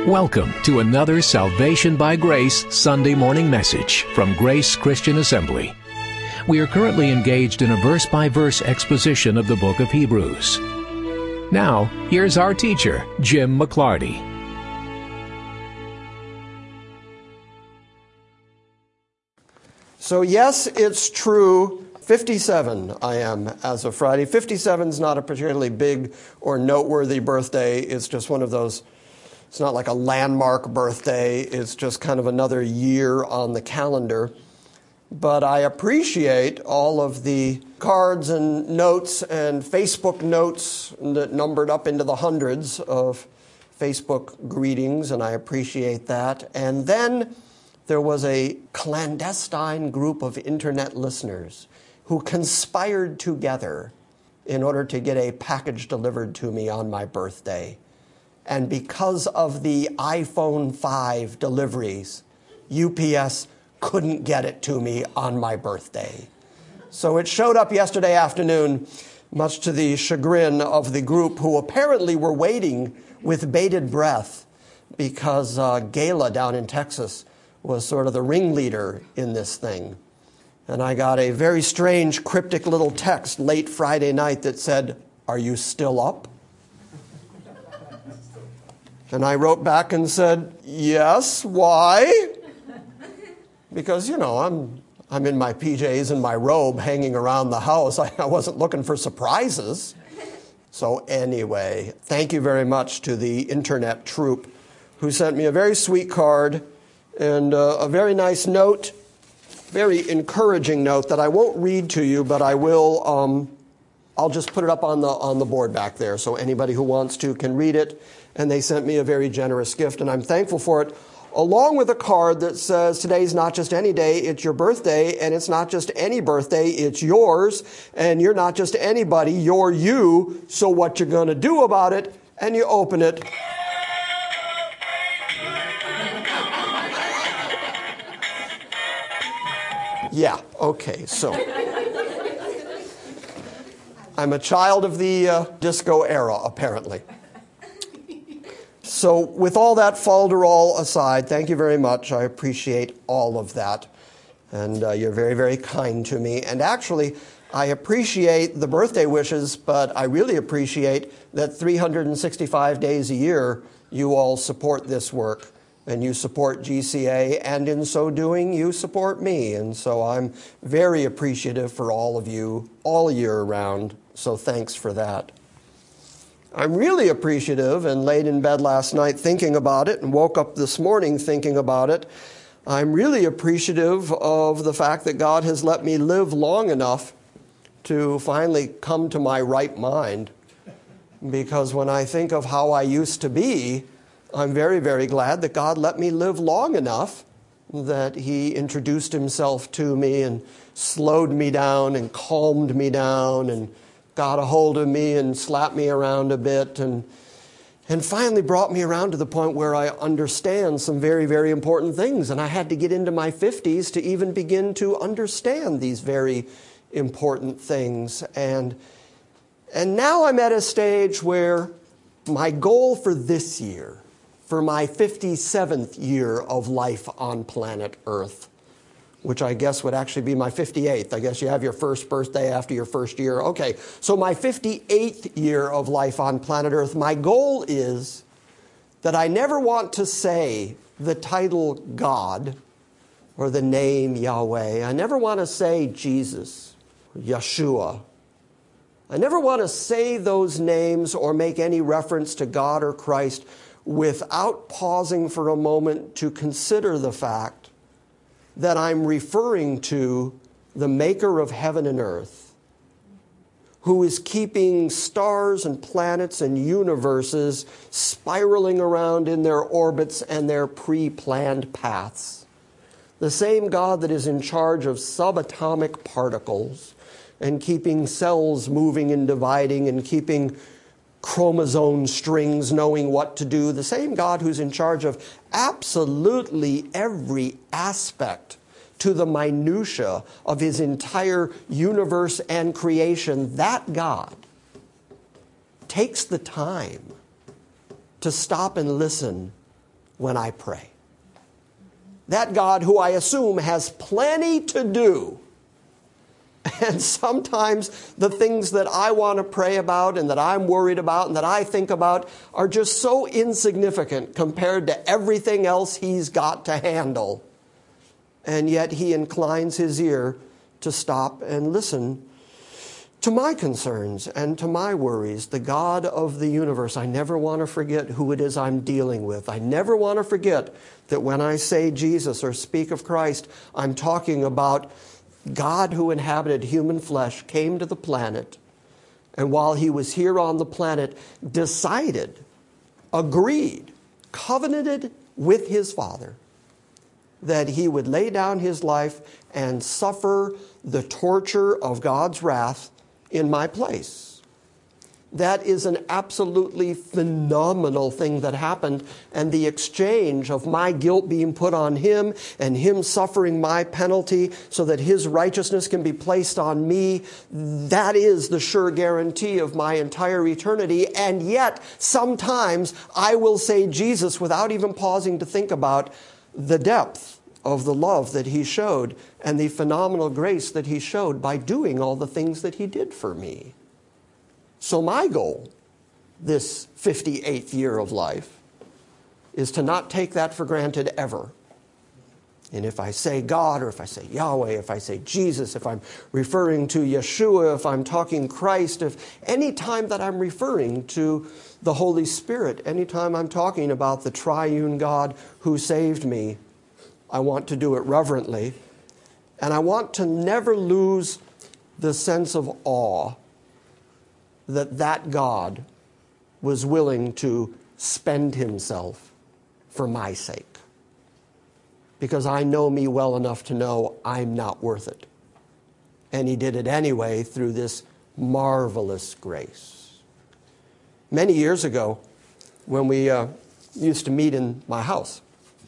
Welcome to another Salvation by Grace Sunday morning message from Grace Christian Assembly. We are currently engaged in a verse-by-verse exposition of the book of Hebrews. Now, here's our teacher, Jim McClarty. So yes, it's true, 57 I am as of Friday. 57 is not a particularly big or noteworthy birthday. It's just one of those, it's not like a landmark birthday. It's just kind of another year on the calendar. But I appreciate all of the cards and notes and Facebook notes that numbered up into the hundreds of Facebook greetings, and I appreciate that. And then there was a clandestine group of internet listeners who conspired together in order to get a package delivered to me on my birthday. And because of the iPhone 5 deliveries, UPS couldn't get it to me on my birthday. So it showed up yesterday afternoon, much to the chagrin of the group who apparently were waiting with bated breath because Gala down in Texas was sort of the ringleader in this thing. And I got a very strange, cryptic little text late Friday night that said, "Are you still up?" And I wrote back and said, "Yes, why?" Because, I'm in my PJs and my robe hanging around the house. I wasn't looking for surprises. So anyway, thank you very much to the internet troupe who sent me a very sweet card and a very nice note, very encouraging note that I won't read to you, but I will. I'll just put it up on the board back there so anybody who wants to can read it. And they sent me a very generous gift, and I'm thankful for it, along with a card that says, today's not just any day, it's your birthday, and it's not just any birthday, it's yours, and you're not just anybody, you're you, so what you're going to do about it, and you open it. Yeah, okay, so I'm a child of the disco era, apparently. So with all that falderall aside, thank you very much. I appreciate all of that. And you're very, very kind to me. And actually, I appreciate the birthday wishes, but I really appreciate that 365 days a year, you all support this work. And you support GCA, and in so doing, you support me. And so I'm very appreciative for all of you, all year round. So thanks for that. I'm really appreciative and laid in bed last night thinking about it and woke up this morning thinking about it. I'm really appreciative of the fact that God has let me live long enough to finally come to my right mind. Because when I think of how I used to be, I'm very, very glad that God let me live long enough that He introduced Himself to me and slowed me down and calmed me down and got a hold of me and slapped me around a bit and finally brought me around to the point where I understand some very, very important things. And I had to get into my 50s to even begin to understand these very important things. And now I'm at a stage where my goal for this year, for my 57th year of life on planet Earth, which I guess would actually be my 58th. I guess you have your first birthday after your first year. Okay, so my 58th year of life on planet Earth, my goal is that I never want to say the title God or the name Yahweh. I never want to say Jesus, Yeshua. I never want to say those names or make any reference to God or Christ without pausing for a moment to consider the fact that I'm referring to the maker of heaven and earth, who is keeping stars and planets and universes spiraling around in their orbits and their pre-planned paths. The same God that is in charge of subatomic particles and keeping cells moving and dividing and keeping chromosome strings knowing what to do, the same God who's in charge of absolutely every aspect to the minutia of His entire universe and creation, that God takes the time to stop and listen when I pray. That God who I assume has plenty to do. And sometimes the things that I want to pray about and that I'm worried about and that I think about are just so insignificant compared to everything else he's got to handle. And yet he inclines his ear to stop and listen to my concerns and to my worries. The God of the universe, I never want to forget who it is I'm dealing with. I never want to forget that when I say Jesus or speak of Christ, I'm talking about God who inhabited human flesh, came to the planet, and while he was here on the planet, decided, agreed, covenanted with his Father that he would lay down his life and suffer the torture of God's wrath in my place. That is an absolutely phenomenal thing that happened, and the exchange of my guilt being put on him and him suffering my penalty so that his righteousness can be placed on me, that is the sure guarantee of my entire eternity. And yet, sometimes I will say Jesus without even pausing to think about the depth of the love that he showed and the phenomenal grace that he showed by doing all the things that he did for me. So my goal, this 58th year of life, is to not take that for granted ever. And if I say God, or if I say Yahweh, if I say Jesus, if I'm referring to Yeshua, if I'm talking Christ, if any time that I'm referring to the Holy Spirit, any time I'm talking about the triune God who saved me, I want to do it reverently. And I want to never lose the sense of awe that God was willing to spend himself for my sake. Because I know me well enough to know I'm not worth it. And he did it anyway through this marvelous grace. Many years ago, when we used to meet in my house,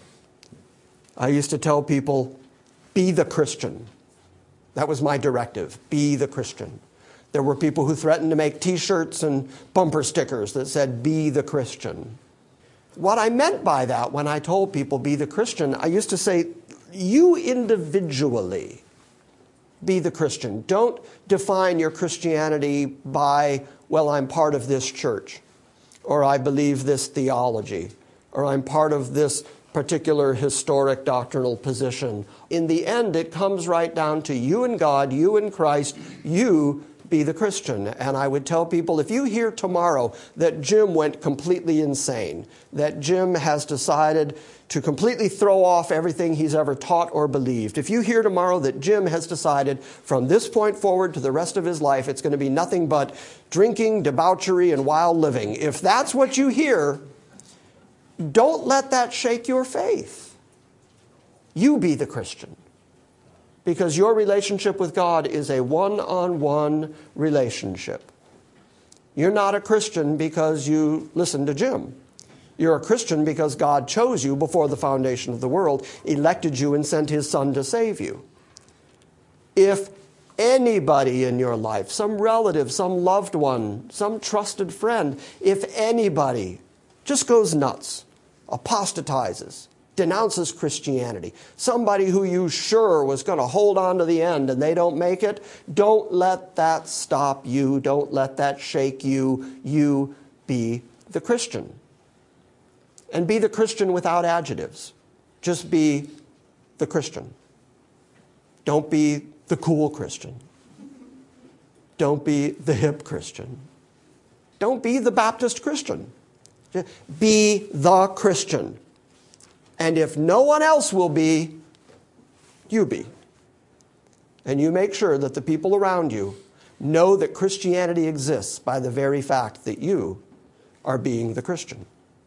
I used to tell people, be the Christian. That was my directive, be the Christian. There were people who threatened to make T-shirts and bumper stickers that said, be the Christian. What I meant by that when I told people, be the Christian, I used to say, you individually be the Christian. Don't define your Christianity by, well, I'm part of this church, or I believe this theology, or I'm part of this particular historic doctrinal position. In the end, it comes right down to you and God, you and Christ, you be the Christian. And I would tell people, if you hear tomorrow that Jim went completely insane, that Jim has decided to completely throw off everything he's ever taught or believed, if you hear tomorrow that Jim has decided from this point forward to the rest of his life, it's going to be nothing but drinking, debauchery, and wild living, if that's what you hear, don't let that shake your faith. You be the Christian. Because your relationship with God is a one-on-one relationship. You're not a Christian because you listen to Jim. You're a Christian because God chose you before the foundation of the world, elected you, and sent his Son to save you. If anybody in your life, some relative, some loved one, some trusted friend, if anybody just goes nuts, apostatizes, denounces Christianity, somebody who you sure was going to hold on to the end and they don't make it, don't let that stop you. Don't let that shake you. You be the Christian. And be the Christian without adjectives. Just be the Christian. Don't be the cool Christian. Don't be the hip Christian. Don't be the Baptist Christian. Be the Christian. And if no one else will be, you be. And you make sure that the people around you know that Christianity exists by the very fact that you are being the Christian.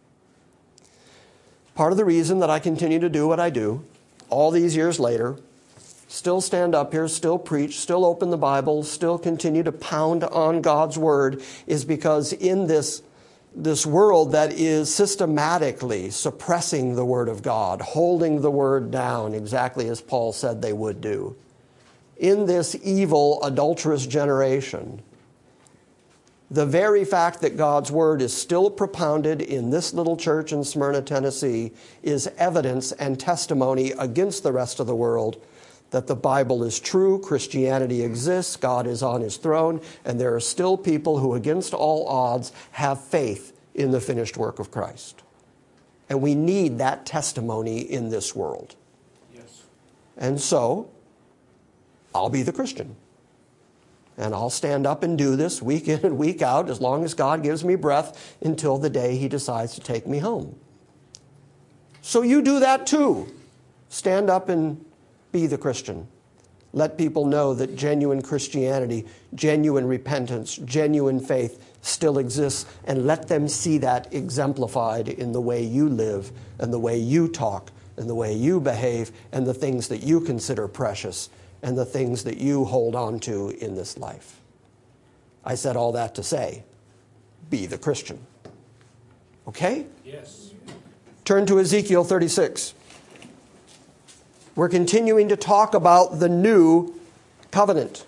Part of the reason that I continue to do what I do all these years later, still stand up here, still preach, still open the Bible, still continue to pound on God's Word, is because in this world that is systematically suppressing the Word of God, holding the Word down exactly as Paul said they would do, in this evil, adulterous generation, The very fact that God's word is still propounded in this little church in Smyrna, Tennessee, is evidence and testimony against the rest of the world that the Bible is true, Christianity exists, God is on his throne, and there are still people who, against all odds, have faith in the finished work of Christ. And we need that testimony in this world. Yes. And so, I'll be the Christian. And I'll stand up and do this week in and week out as long as God gives me breath until the day he decides to take me home. So you do that too. Stand up and be the Christian. Let people know that genuine Christianity, genuine repentance, genuine faith still exists, and let them see that exemplified in the way you live and the way you talk and the way you behave and the things that you consider precious and the things that you hold on to in this life. I said all that to say, be the Christian. Okay? Yes. Turn to Ezekiel 36. We're continuing to talk about the new covenant.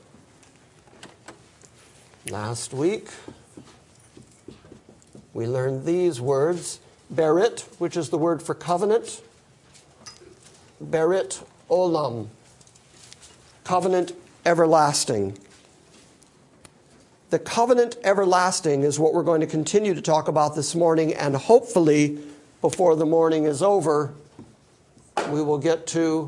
Last week, we learned these words, berit, which is the word for covenant, berit olam, covenant everlasting. The covenant everlasting is what we're going to continue to talk about this morning, and hopefully, before the morning is over, we will get to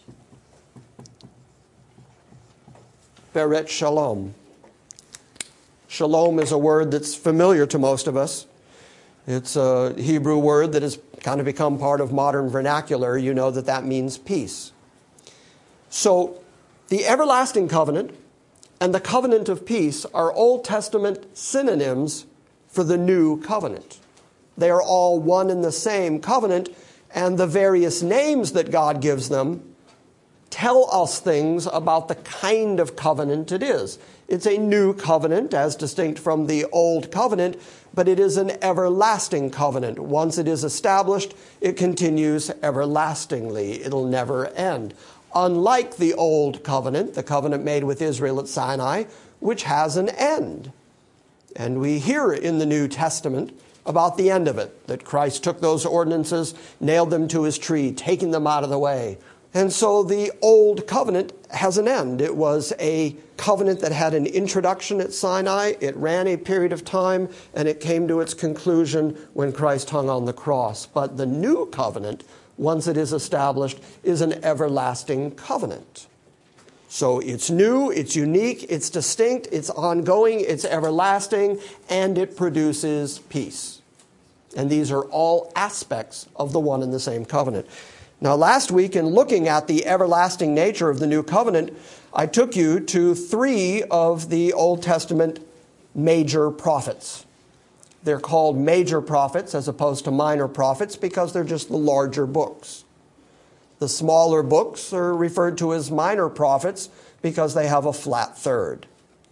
Beret Shalom. Shalom is a word that's familiar to most of us. It's a Hebrew word that has kind of become part of modern vernacular. You know that means peace. So, the everlasting covenant and the covenant of peace are Old Testament synonyms for the new covenant. They are all one and the same covenant, and the various names that God gives them tell us things about the kind of covenant it is. It's a new covenant as distinct from the old covenant, but it is an everlasting covenant. Once it is established, it continues everlastingly. It'll never end. Unlike the old covenant, the covenant made with Israel at Sinai, which has an end. And we hear in the New Testament about the end of it, that Christ took those ordinances, nailed them to his tree, taking them out of the way. And so the old covenant has an end. It was a covenant that had an introduction at Sinai. It ran a period of time, and it came to its conclusion when Christ hung on the cross. But the new covenant, once it is established, is an everlasting covenant. So it's new, it's unique, it's distinct, it's ongoing, it's everlasting, and it produces peace. And these are all aspects of the one and the same covenant. Now, last week, in looking at the everlasting nature of the new covenant, I took you to 3 of the Old Testament major prophets. They're called major prophets as opposed to minor prophets because they're just the larger books. The smaller books are referred to as minor prophets because they have a flat third.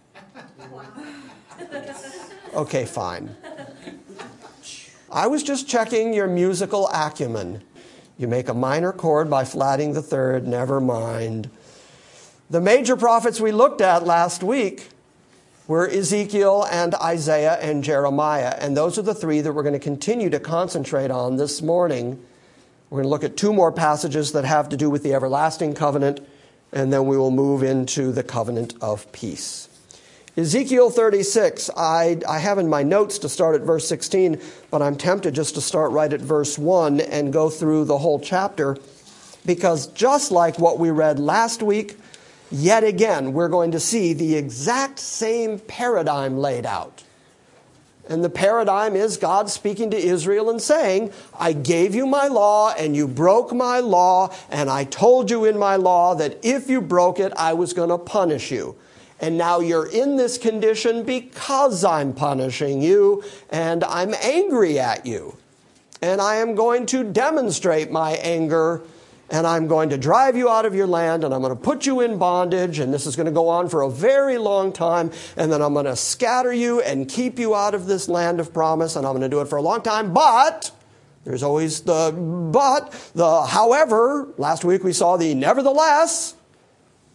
Okay, fine. I was just checking your musical acumen. You make a minor chord by flatting the third, never mind. The major prophets we looked at last week were Ezekiel and Isaiah and Jeremiah, and those are the 3 that we're going to continue to concentrate on this morning. We're going to look at 2 more passages that have to do with the everlasting covenant, and then we will move into the covenant of peace. Ezekiel 36, I have in my notes to start at verse 16, but I'm tempted just to start right at verse 1 and go through the whole chapter, because just like what we read last week, yet again, we're going to see the exact same paradigm laid out. And the paradigm is God speaking to Israel and saying, I gave you my law and you broke my law, and I told you in my law that if you broke it, I was going to punish you. And now you're in this condition because I'm punishing you and I'm angry at you. And I am going to demonstrate my anger, and I'm going to drive you out of your land, and I'm going to put you in bondage, and this is going to go on for a very long time, and then I'm going to scatter you and keep you out of this land of promise, and I'm going to do it for a long time, but there's always the however. Last week we saw the nevertheless.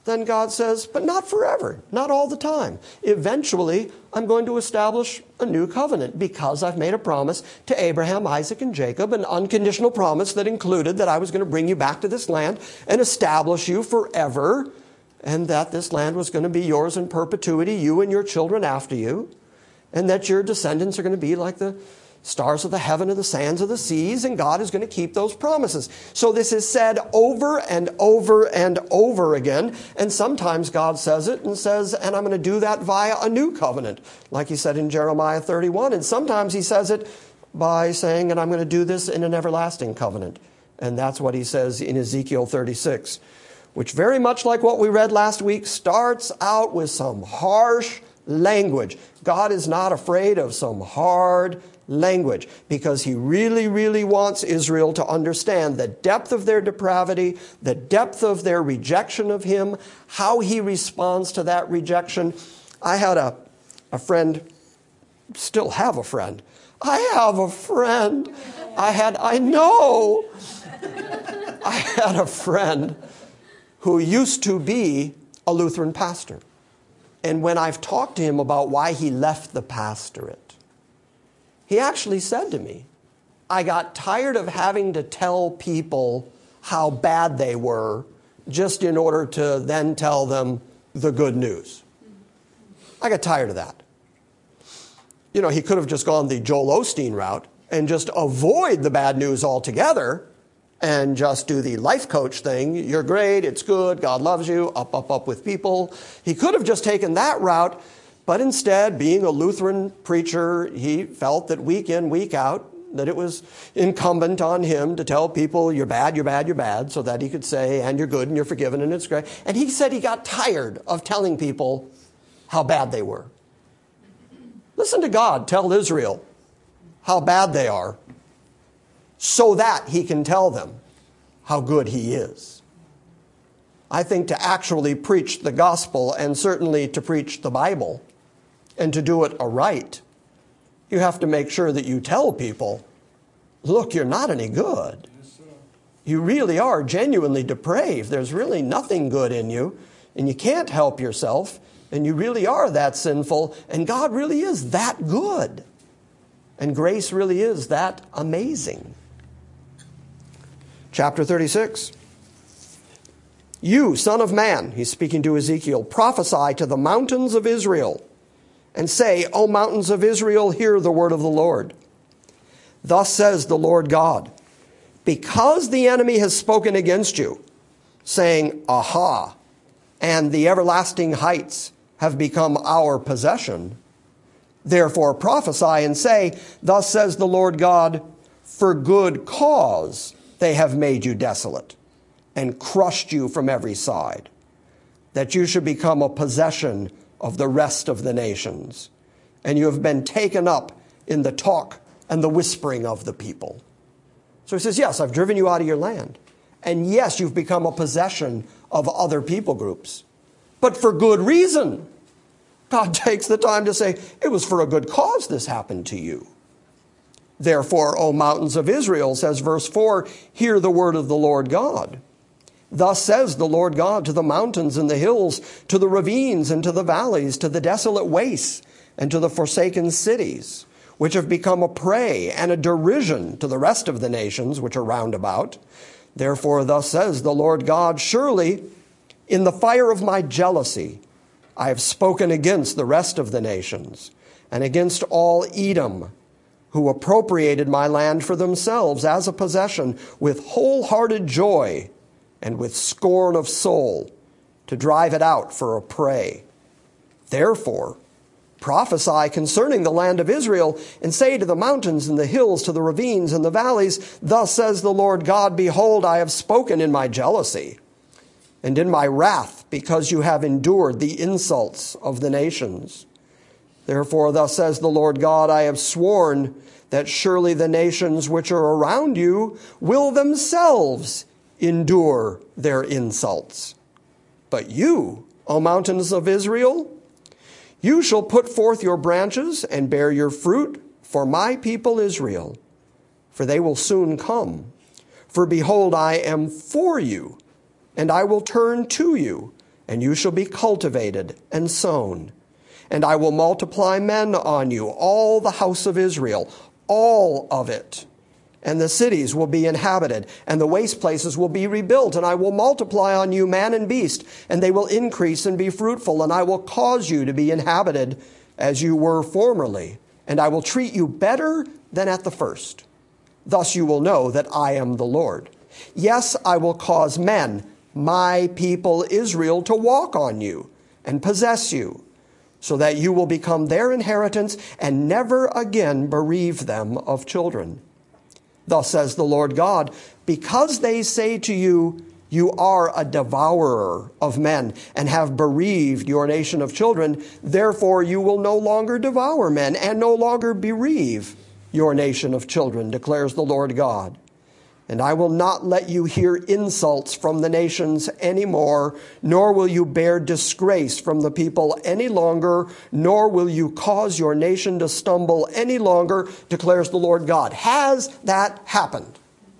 then God says, but not forever, not all the time. Eventually, I'm going to establish a new covenant because I've made a promise to Abraham, Isaac, and Jacob, an unconditional promise that included that I was going to bring you back to this land and establish you forever, and that this land was going to be yours in perpetuity, you and your children after you, and that your descendants are going to be like the stars of the heaven and the sands of the seas, and God is going to keep those promises. So this is said over and over and over again, and sometimes God says it and says, and I'm going to do that via a new covenant, like he said in Jeremiah 31, and sometimes he says it by saying, and I'm going to do this in an everlasting covenant, and that's what he says in Ezekiel 36, which very much like what we read last week, starts out with some harsh language. God is not afraid of some hard language because he really, really wants Israel to understand the depth of their depravity, the depth of their rejection of him, how he responds to that rejection. I had a friend, still have a friend. I have a friend. I had a friend who used to be a Lutheran pastor. And when I've talked to him about why he left the pastorate, he actually said to me, I got tired of having to tell people how bad they were just in order to then tell them the good news. I got tired of that. You know, he could have just gone the Joel Osteen route and just avoid the bad news altogether and just do the life coach thing. You're great, it's good, God loves you, up with people. He could have just taken that route. But instead, being a Lutheran preacher, he felt that week in, week out, that it was incumbent on him to tell people, you're bad, you're bad, you're bad, so that he could say, and you're good, and you're forgiven, and it's great. And he said he got tired of telling people how bad they were. Listen to God tell Israel how bad they are, so that he can tell them how good he is. I think to actually preach the gospel, and certainly to preach the Bible, and to do it aright, you have to make sure that you tell people, look, you're not any good. You really are genuinely depraved. There's really nothing good in you, and you can't help yourself, and you really are that sinful, and God really is that good, and grace really is that amazing. Chapter 36. You, son of man, he's speaking to Ezekiel, prophesy to the mountains of Israel, and say, O mountains of Israel, hear the word of the Lord. Thus says the Lord God, because the enemy has spoken against you, saying, Aha, and the everlasting heights have become our possession. Therefore prophesy and say, Thus says the Lord God, for good cause they have made you desolate, and crushed you from every side, that you should become a possession of the rest of the nations, and you have been taken up in the talk and the whispering of the people. So he says, yes, I've driven you out of your land, and yes, you've become a possession of other people groups, but for good reason. God takes the time to say, it was for a good cause this happened to you. Therefore, O mountains of Israel, says verse 4, hear the word of the Lord God. Thus says the Lord God to the mountains and the hills, to the ravines and to the valleys, to the desolate wastes and to the forsaken cities, which have become a prey and a derision to the rest of the nations which are round about. Therefore, thus says the Lord God, surely in the fire of my jealousy I have spoken against the rest of the nations and against all Edom, who appropriated my land for themselves as a possession with wholehearted joy and with scorn of soul, to drive it out for a prey. Therefore, prophesy concerning the land of Israel, and say to the mountains and the hills, to the ravines and the valleys, Thus says the Lord God, Behold, I have spoken in my jealousy, and in my wrath, because you have endured the insults of the nations. Therefore, thus says the Lord God, I have sworn that surely the nations which are around you will themselves endure their insults. But you, O mountains of Israel, you shall put forth your branches and bear your fruit for my people Israel, for they will soon come. For behold, I am for you, and I will turn to you, and you shall be cultivated and sown. And I will multiply men on you, all the house of Israel, all of it. And the cities will be inhabited, and the waste places will be rebuilt. And I will multiply on you man and beast, and they will increase and be fruitful. And I will cause you to be inhabited as you were formerly. And I will treat you better than at the first. Thus you will know that I am the Lord. Yes, I will cause men, my people Israel, to walk on you and possess you, so that you will become their inheritance and never again bereave them of children. Thus says the Lord God, because they say to you, you are a devourer of men and have bereaved your nation of children, therefore you will no longer devour men and no longer bereave your nation of children, declares the Lord God. And I will not let you hear insults from the nations anymore, nor will you bear disgrace from the people any longer, nor will you cause your nation to stumble any longer, declares the Lord God. Has that happened?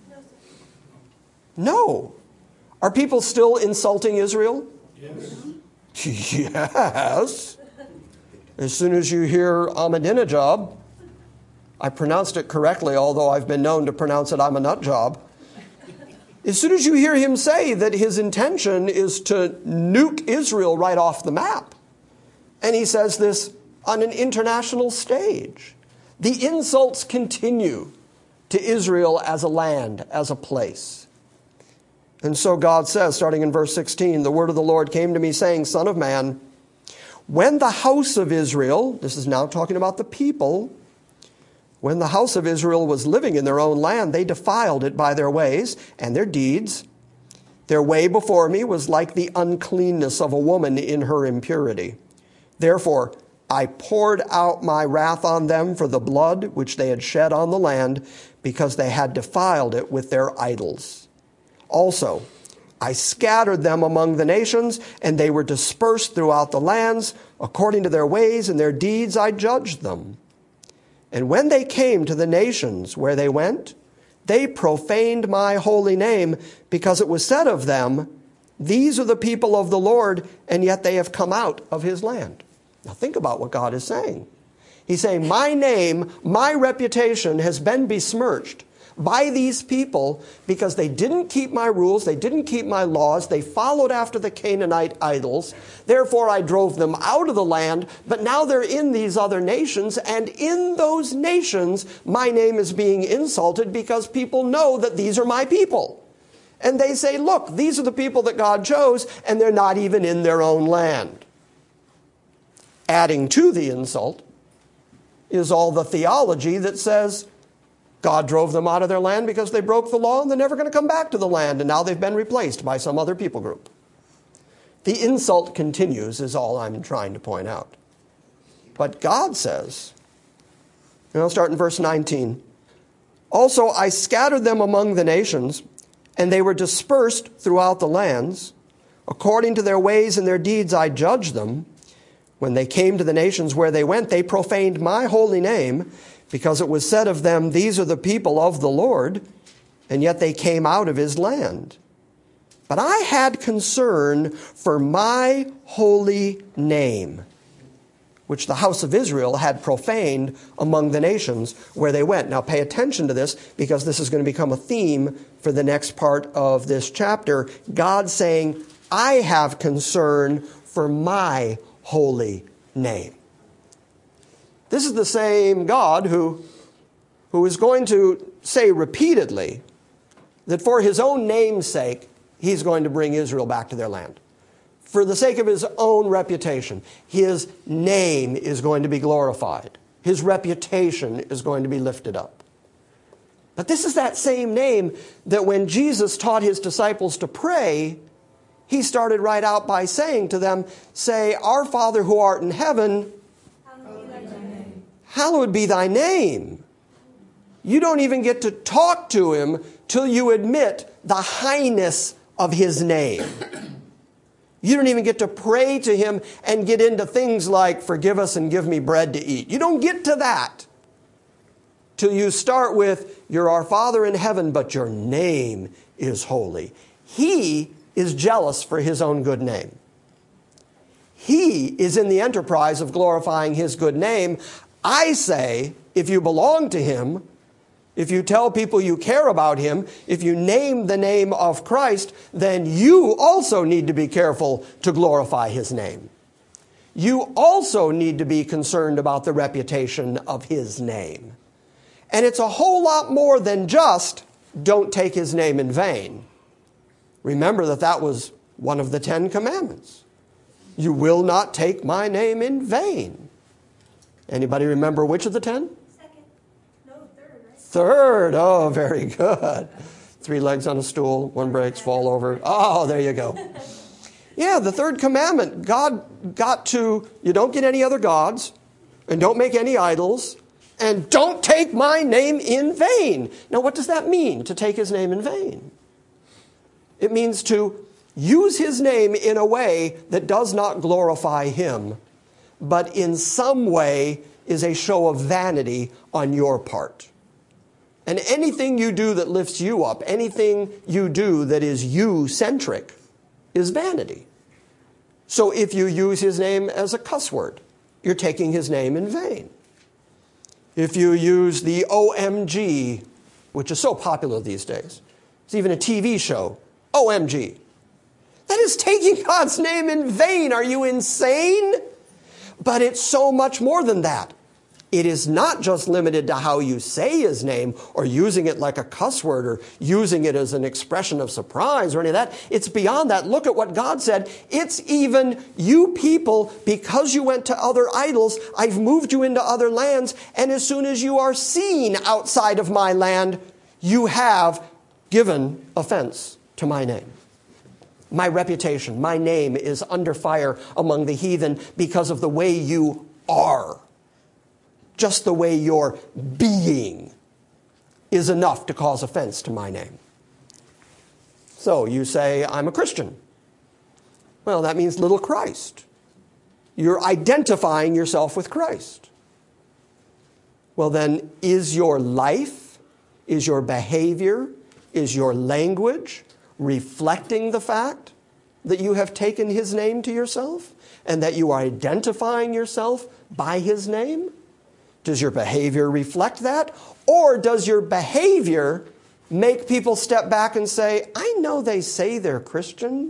No. Are people still insulting Israel? Yes. Yes. As soon as you hear Ahmadinejad, I pronounced it correctly, although I've been known to pronounce it I'm a nut job. As soon as you hear him say that his intention is to nuke Israel right off the map, and he says this on an international stage, the insults continue to Israel as a land, as a place. And so God says, starting in verse 16, the word of the Lord came to me saying, Son of man, when the house of Israel, this is now talking about the people, when the house of Israel was living in their own land, they defiled it by their ways and their deeds. Their way before me was like the uncleanness of a woman in her impurity. Therefore, I poured out my wrath on them for the blood which they had shed on the land, because they had defiled it with their idols. Also, I scattered them among the nations, and they were dispersed throughout the lands. According to their ways and their deeds, I judged them. And when they came to the nations where they went, they profaned my holy name, because it was said of them, these are the people of the Lord, and yet they have come out of his land. Now think about what God is saying. He's saying, my name, my reputation has been besmirched by these people because they didn't keep my rules, they didn't keep my laws, they followed after the Canaanite idols. Therefore I drove them out of the land, but now they're in these other nations, and in those nations my name is being insulted because people know that these are my people. And they say, look, these are the people that God chose, and they're not even in their own land. Adding to the insult is all the theology that says God drove them out of their land because they broke the law and they're never going to come back to the land, and now they've been replaced by some other people group. The insult continues is all I'm trying to point out. But God says, and I'll start in verse 19, also I scattered them among the nations, and they were dispersed throughout the lands. According to their ways and their deeds I judged them. When they came to the nations where they went, they profaned my holy name, because it was said of them, these are the people of the Lord, and yet they came out of his land. But I had concern for my holy name, which the house of Israel had profaned among the nations where they went. Now pay attention to this, because this is going to become a theme for the next part of this chapter. God saying, I have concern for my holy name. This is the same God who is going to say repeatedly that for his own name's sake, he's going to bring Israel back to their land. For the sake of his own reputation, his name is going to be glorified. His reputation is going to be lifted up. But this is that same name that when Jesus taught his disciples to pray, he started right out by saying to them, say, Our Father who art in heaven, hallowed be thy name. You don't even get to talk to him till you admit the highness of his name. You don't even get to pray to him and get into things like, forgive us and give me bread to eat. You don't get to that till you start with, you're our Father in heaven, but your name is holy. He is jealous for his own good name. He is in the enterprise of glorifying his good name. I say, if you belong to him, if you tell people you care about him, if you name the name of Christ, then you also need to be careful to glorify his name. You also need to be concerned about the reputation of his name. And it's a whole lot more than just don't take his name in vain. Remember that that was one of the 10 commandments. You will not take my name in vain. Anybody remember which of the 10? Third. Oh, very good. 3 legs on a stool, 1 breaks, fall over. Oh, there you go. Yeah, the third commandment. God got to, you don't get any other gods, and don't make any idols, and don't take my name in vain. Now, what does that mean, to take his name in vain? It means to use his name in a way that does not glorify him, but in some way is a show of vanity on your part. And anything you do that lifts you up, anything you do that is you-centric, is vanity. So if you use his name as a cuss word, you're taking his name in vain. If you use the OMG, which is so popular these days, it's even a TV show, OMG. That is taking God's name in vain. Are you insane? But it's so much more than that. It is not just limited to how you say his name or using it like a cuss word or using it as an expression of surprise or any of that. It's beyond that. Look at what God said. It's even you people, because you went to other idols, I've moved you into other lands, and as soon as you are seen outside of my land, you have given offense to my name. My reputation, my name is under fire among the heathen because of the way you are. Just the way you're being is enough to cause offense to my name. So you say, I'm a Christian. Well, that means little Christ. You're identifying yourself with Christ. Well, then, is your life, is your behavior, is your language reflecting the fact that you have taken his name to yourself and that you are identifying yourself by his name? Does your behavior reflect that? Or does your behavior make people step back and say, I know they say they're Christian,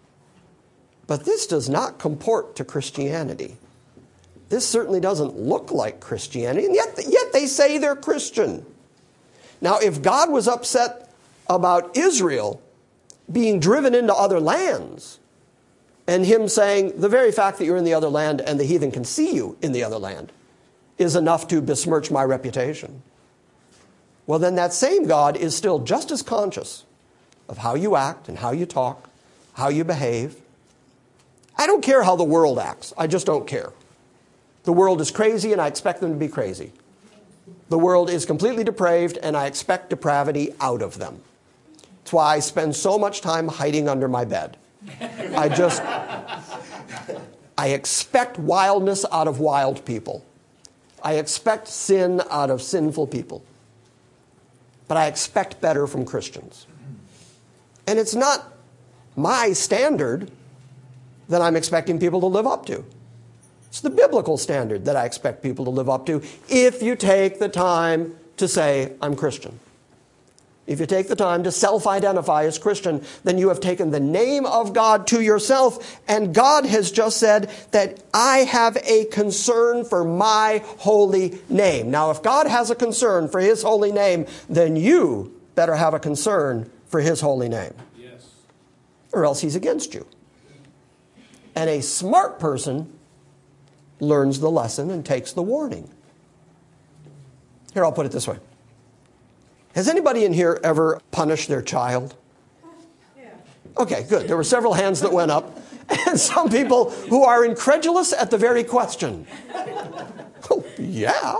but this does not comport to Christianity. This certainly doesn't look like Christianity, and yet they say they're Christian. Now, if God was upset about Israel being driven into other lands, and him saying, the very fact that you're in the other land and the heathen can see you in the other land is enough to besmirch my reputation. Well, then that same God is still just as conscious of how you act and how you talk, how you behave. I don't care how the world acts. I just don't care. The world is crazy, and I expect them to be crazy. The world is completely depraved, and I expect depravity out of them. That's why I spend so much time hiding under my bed. I expect wildness out of wild people. I expect sin out of sinful people. But I expect better from Christians. And it's not my standard that I'm expecting people to live up to. It's the biblical standard that I expect people to live up to if you take the time to say, I'm Christian. If you take the time to self-identify as Christian, then you have taken the name of God to yourself, and God has just said that I have a concern for my holy name. Now, if God has a concern for his holy name, then you better have a concern for his holy name. Yes. Or else he's against you. And a smart person learns the lesson and takes the warning. Here, I'll put it this way. Has anybody in here ever punished their child? Yeah. Okay, good. There were several hands that went up, and some people who are incredulous at the very question. Oh, yeah.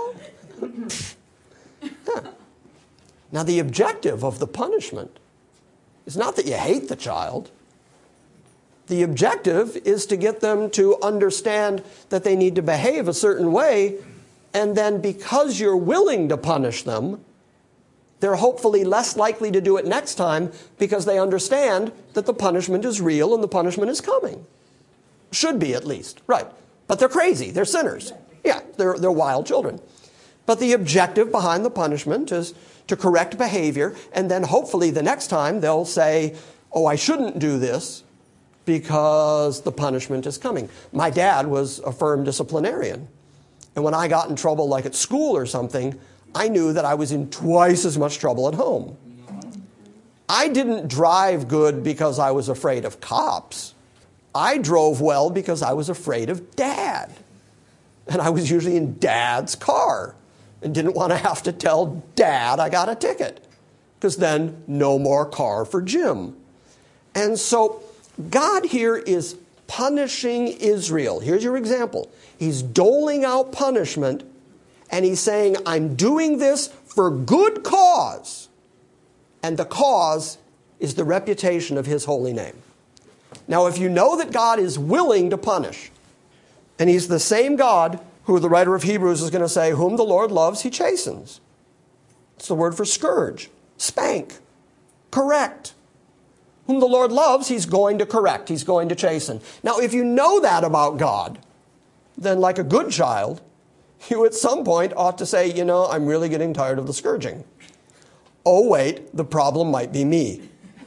Now, the objective of the punishment is not that you hate the child. The objective is to get them to understand that they need to behave a certain way, and then because you're willing to punish them, they're hopefully less likely to do it next time because they understand that the punishment is real and the punishment is coming. Should be, at least. Right. But they're crazy. They're sinners. Yeah, they're wild children. But the objective behind the punishment is to correct behavior, and then hopefully the next time they'll say, oh, I shouldn't do this because the punishment is coming. My dad was a firm disciplinarian. And when I got in trouble, like at school or something, I knew that I was in twice as much trouble at home. I didn't drive good because I was afraid of cops. I drove well because I was afraid of Dad. And I was usually in Dad's car and didn't want to have to tell Dad I got a ticket, because then no more car for Jim. And so God here is punishing Israel. Here's your example. He's doling out punishment, and he's saying, I'm doing this for good cause. And the cause is the reputation of his holy name. Now, if you know that God is willing to punish, and he's the same God who the writer of Hebrews is going to say, whom the Lord loves, he chastens. It's the word for scourge, spank, correct. Whom the Lord loves, he's going to correct, he's going to chasten. Now, if you know that about God, then like a good child, you at some point ought to say, you know, I'm really getting tired of the scourging. Oh, wait, the problem might be me.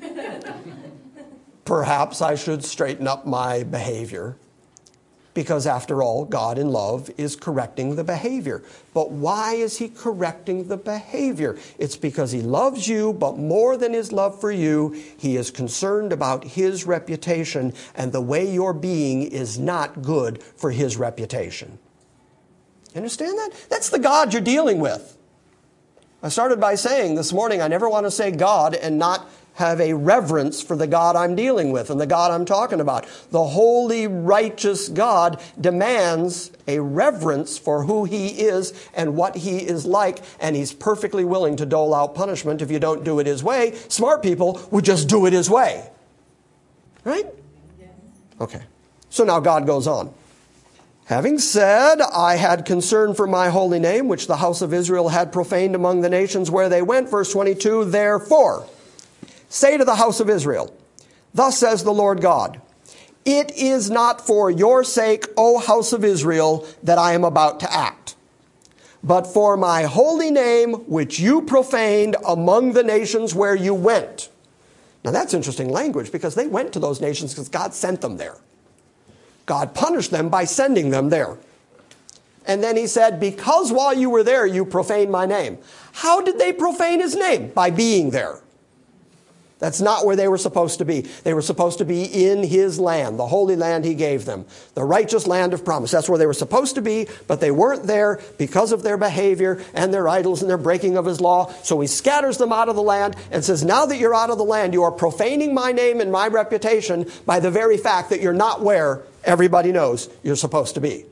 Perhaps I should straighten up my behavior, because after all, God in love is correcting the behavior. But why is he correcting the behavior? It's because he loves you, but more than his love for you, he is concerned about his reputation, and the way you're being is not good for his reputation. You understand that? That's the God you're dealing with. I started by saying this morning, I never want to say God and not have a reverence for the God I'm dealing with and the God I'm talking about. The holy, righteous God demands a reverence for who he is and what he is like, and he's perfectly willing to dole out punishment if you don't do it his way. Smart people would just do it his way. Right? Okay. So now God goes on. Having said, I had concern for my holy name, which the house of Israel had profaned among the nations where they went. Verse 22, therefore, say to the house of Israel, thus says the Lord God, it is not for your sake, O house of Israel, that I am about to act, but for my holy name, which you profaned among the nations where you went. Now that's interesting language, because they went to those nations because God sent them there. God punished them by sending them there. And then he said, because while you were there, you profaned my name. How did they profane his name? By being there. That's not where they were supposed to be. They were supposed to be in his land, the holy land he gave them, the righteous land of promise. That's where they were supposed to be, but they weren't there because of their behavior and their idols and their breaking of his law. So he scatters them out of the land and says, now that you're out of the land, you are profaning my name and my reputation by the very fact that you're not where everybody knows you're supposed to be.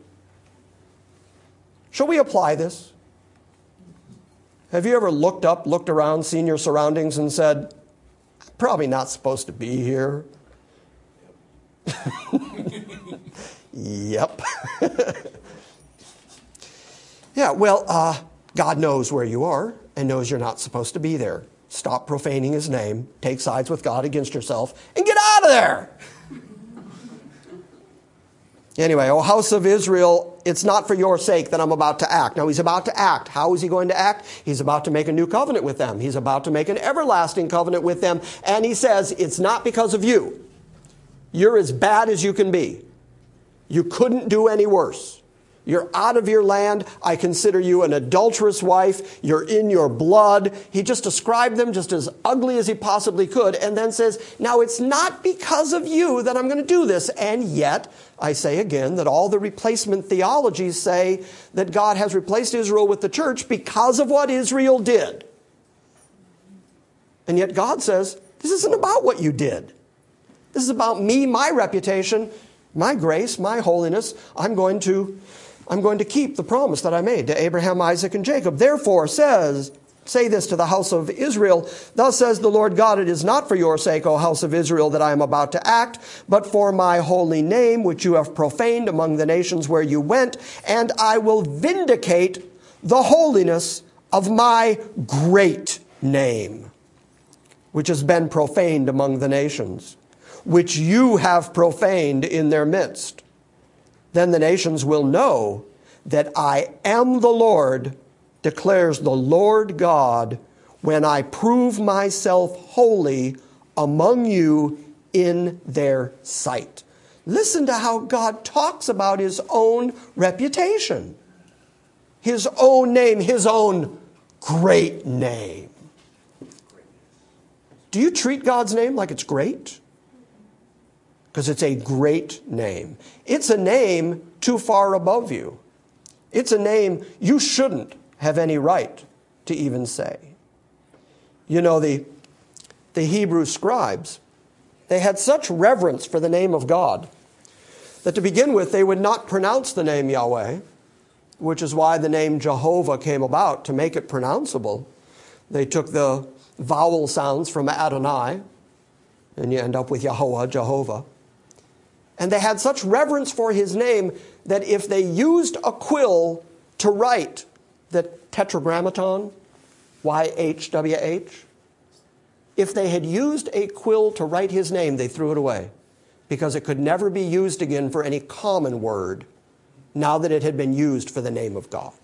Shall we apply this? Have you ever looked around, seen your surroundings and said, probably not supposed to be here? Yep. Yeah, well, God knows where you are and knows you're not supposed to be there. Stop profaning his name, take sides with God against yourself, and get out of there. Anyway, O house of Israel, it's not for your sake that I'm about to act. Now, he's about to act. How is he going to act? He's about to make a new covenant with them. He's about to make an everlasting covenant with them. And he says, it's not because of you. You're as bad as you can be. You couldn't do any worse. You're out of your land. I consider you an adulterous wife. You're in your blood. He just described them just as ugly as he possibly could, and then says, now it's not because of you that I'm going to do this. And yet, I say again that all the replacement theologies say that God has replaced Israel with the church because of what Israel did. And yet God says, this isn't about what you did. This is about me, my reputation, my grace, my holiness. I'm going to keep the promise that I made to Abraham, Isaac, and Jacob. Therefore, say this to the house of Israel, thus says the Lord God, it is not for your sake, O house of Israel, that I am about to act, but for my holy name, which you have profaned among the nations where you went, and I will vindicate the holiness of my great name, which has been profaned among the nations, which you have profaned in their midst. Then the nations will know that I am the Lord, declares the Lord God, when I prove myself holy among you in their sight. Listen to how God talks about his own reputation, his own name, his own great name. Do you treat God's name like it's great? Because it's a great name. It's a name too far above you. It's a name you shouldn't have any right to even say. You know, the Hebrew scribes, they had such reverence for the name of God that to begin with, they would not pronounce the name Yahweh, which is why the name Jehovah came about, to make it pronounceable. They took the vowel sounds from Adonai, and you end up with Yahweh, Jehovah. And they had such reverence for his name that if they used a quill to write the tetragrammaton, YHWH, if they had used a quill to write his name, they threw it away because it could never be used again for any common word now that it had been used for the name of God.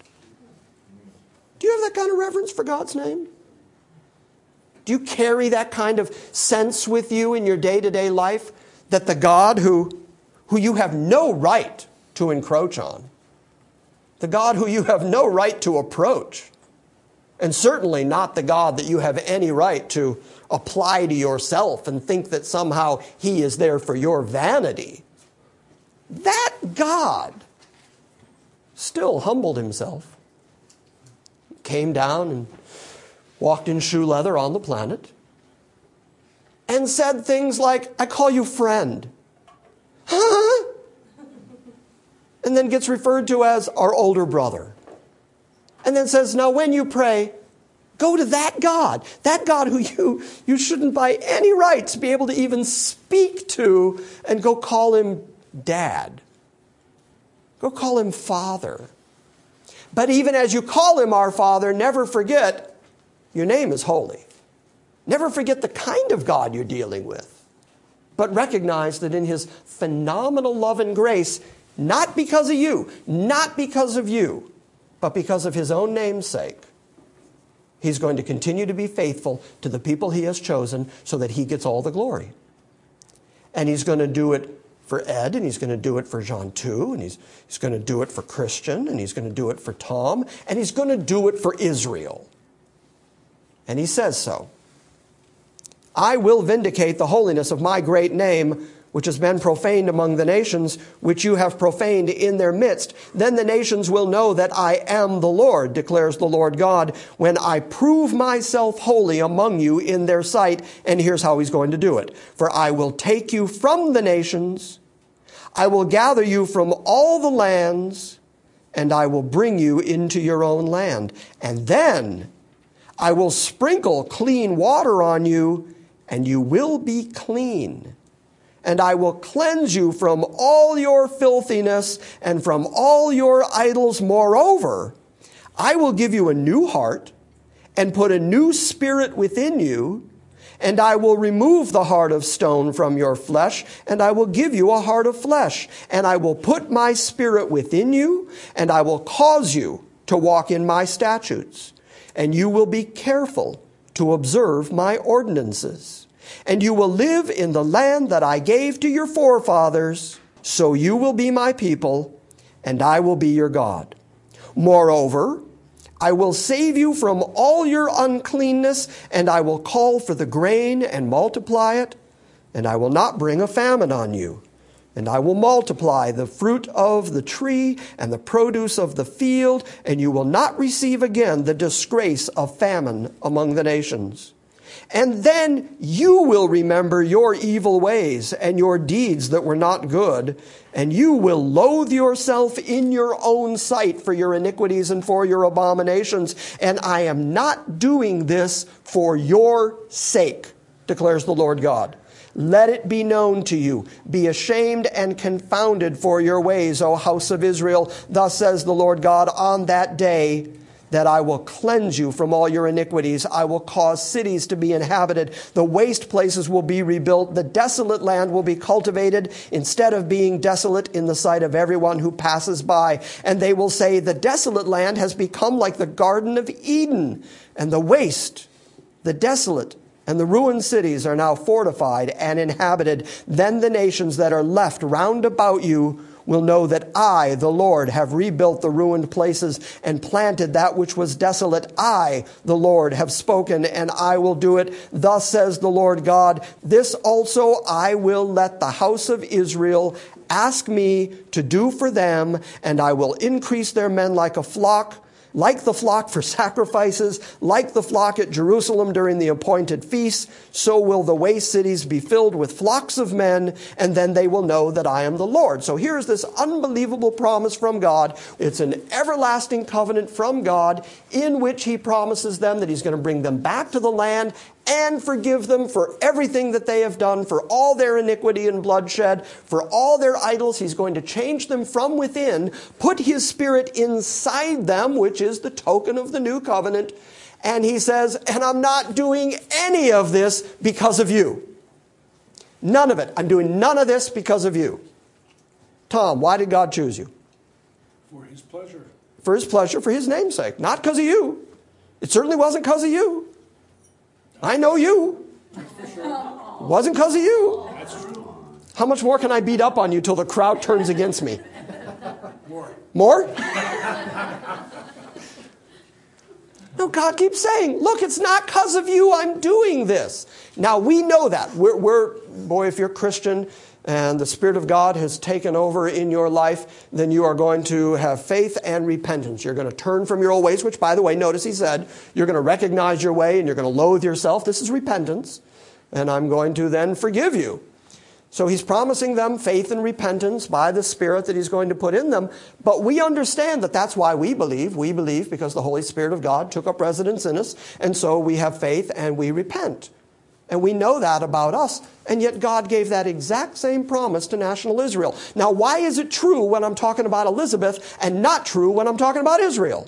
Do you have that kind of reverence for God's name? Do you carry that kind of sense with you in your day-to-day life that the God who you have no right to encroach on, the God who you have no right to approach, and certainly not the God that you have any right to apply to yourself and think that somehow he is there for your vanity, that God still humbled himself, came down and walked in shoe leather on the planet, and said things like, I call you friend. Huh? And then gets referred to as our older brother. And then says, now when you pray, go to that God who you shouldn't by any rights be able to even speak to, and go call him Dad. Go call him Father. But even as you call him our Father, never forget your name is holy. Never forget the kind of God you're dealing with. But recognize that in his phenomenal love and grace, not because of you, not because of you, but because of his own name's sake, he's going to continue to be faithful to the people he has chosen so that he gets all the glory. And he's going to do it for Ed, and he's going to do it for Jean too, and he's going to do it for Christian, and he's going to do it for Tom, and he's going to do it for Israel. And he says so. I will vindicate the holiness of my great name, which has been profaned among the nations, which you have profaned in their midst. Then the nations will know that I am the Lord, declares the Lord God, when I prove myself holy among you in their sight. And here's how he's going to do it. For I will take you from the nations, I will gather you from all the lands, and I will bring you into your own land. And then I will sprinkle clean water on you, and you will be clean. And I will cleanse you from all your filthiness and from all your idols. Moreover, I will give you a new heart and put a new spirit within you. And I will remove the heart of stone from your flesh, and I will give you a heart of flesh. And I will put my spirit within you, and I will cause you to walk in my statutes. And you will be careful to observe my ordinances. And you will live in the land that I gave to your forefathers, so you will be my people, and I will be your God. Moreover, I will save you from all your uncleanness, and I will call for the grain and multiply it, and I will not bring a famine on you. And I will multiply the fruit of the tree and the produce of the field, and you will not receive again the disgrace of famine among the nations. And then you will remember your evil ways and your deeds that were not good, and you will loathe yourself in your own sight for your iniquities and for your abominations. And I am not doing this for your sake, declares the Lord God. Let it be known to you. Be ashamed and confounded for your ways, O house of Israel. Thus says the Lord God, on that day that I will cleanse you from all your iniquities. I will cause cities to be inhabited. The waste places will be rebuilt. The desolate land will be cultivated instead of being desolate in the sight of everyone who passes by. And they will say, the desolate land has become like the Garden of Eden, and the waste, the desolate, and the ruined cities are now fortified and inhabited. Then the nations that are left round about you will know that I, the Lord, have rebuilt the ruined places and planted that which was desolate. I, the Lord, have spoken, and I will do it. Thus says the Lord God, this also I will let the house of Israel ask me to do for them, and I will increase their men like a flock, like the flock for sacrifices, like the flock at Jerusalem during the appointed feasts, so will the waste cities be filled with flocks of men, and then they will know that I am the Lord. So here's this unbelievable promise from God. It's an everlasting covenant from God in which he promises them that he's going to bring them back to the land and forgive them for everything that they have done, for all their iniquity and bloodshed, for all their idols. He's going to change them from within, put his Spirit inside them, which is the token of the new covenant. And he says, and I'm not doing any of this because of you. None of it. I'm doing none of this because of you. Tom, why did God choose you? For his pleasure. For his pleasure, for his name's sake. Not because of you. It certainly wasn't because of you. I know you. It wasn't because of you. That's true. How much more can I beat up on you till the crowd turns against me? More. More? No, God keeps saying, look, it's not because of you I'm doing this. Now, we know that. Boy, if you're Christian and the Spirit of God has taken over in your life, then you are going to have faith and repentance. You're going to turn from your old ways, which, by the way, notice he said, you're going to recognize your way and you're going to loathe yourself. This is repentance. And I'm going to then forgive you. So he's promising them faith and repentance by the Spirit that he's going to put in them. But we understand that that's why we believe. We believe because the Holy Spirit of God took up residence in us. And so we have faith and we repent. And we know that about us. And yet God gave that exact same promise to national Israel. Now, why is it true when I'm talking about Elizabeth and not true when I'm talking about Israel?